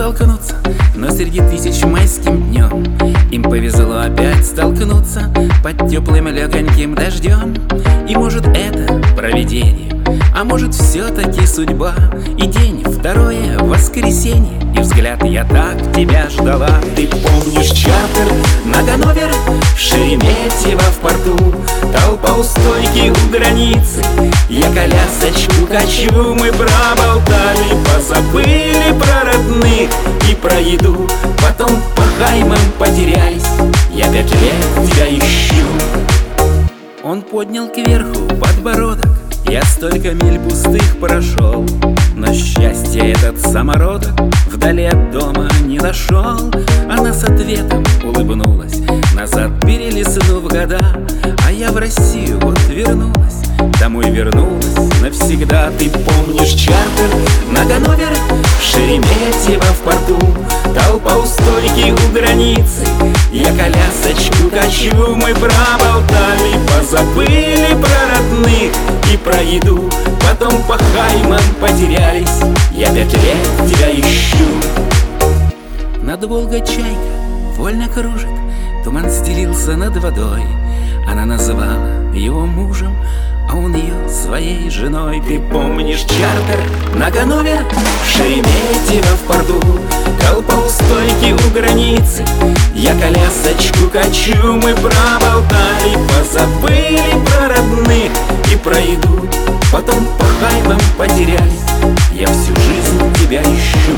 столкнуться, но среди тысяч майским днем им повезло опять столкнуться под теплым легоньким дождем. И может это провидение, а может все-таки судьба. И день второе, воскресенье, и взгляд я так тебя ждала. Ты помнишь чартер на Ганновер, в Шереметьево в порту? Толпа у стойки у границы, я колясочку качу. Мы проболтали, позабыли про родных и про еду. Потом по Хаймам потерялись, я 5 лет тебя ищу. Он поднял кверху подбородок, я столько миль пустых прошел, но счастье этот самородок вдали от дома не нашел. Она с ответом улыбнулась, назад перелистнув года. А я в Россию вот вернулась, домой вернулась навсегда. Ты помнишь чартер на Ганновер, в Шереметьево в порту? Толпа у стойки у границы, я колясочку качу. Мы проболтали, позабыли про родных и про еду. Потом по Хаймам потерялись, я 5 лет тебя ищу. Над Волгой чайка вольно кружит, туман стелился над водой. Она называла его мужем, а он ее своей женой. Ты помнишь чартер на Ганновер, в Шереметьево в порту? Толпа у стойки у границы, я колясочку качу. Мы проболтали, позабыли про родных и про еду. Потом по Хаймам потерялись, я всю жизнь тебя ищу.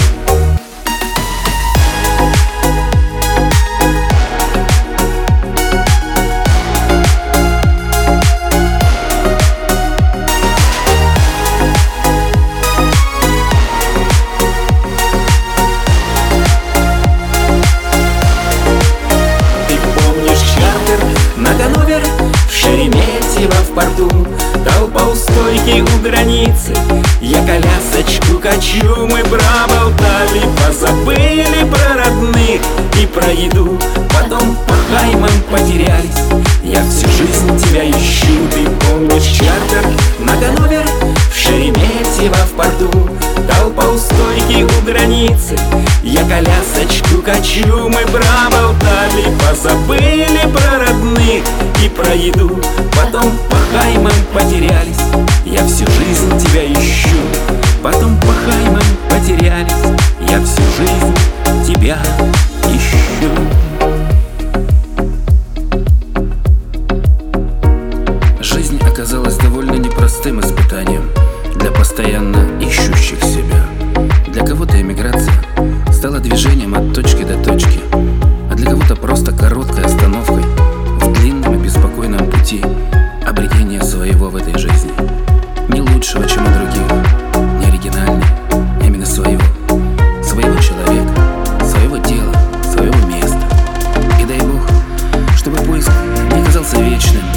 Шереметьево в порту, толпа у стойки у границы, я колясочку качу. Мы проболтали, позабыли про родных и про еду. Потом по Хаймам потерялись, я всю жизнь тебя ищу. Ты помнишь чартер на Ганновер, в Шереметьево в порту? Толпа у стойки у границы, я колясочку качу. Мы проболтали, позабыли про родных и про еду. Потом по Хаймам потерялись, я всю жизнь тебя ищу. Потом по Хаймам потерялись, я всю жизнь тебя ищу. Жизнь оказалась довольно непростым испытанием для постоянно ищущих себя. Для кого-то эмиграция стала движением от точки до точки, а для кого-то просто короткой остановкой в длинном и беспокойном пути обретения своего в этой жизни. Не лучшего, чем у других, не оригинальный, а именно своего человека, своего дела, своего места. И дай Бог, чтобы поиск не оказался вечным,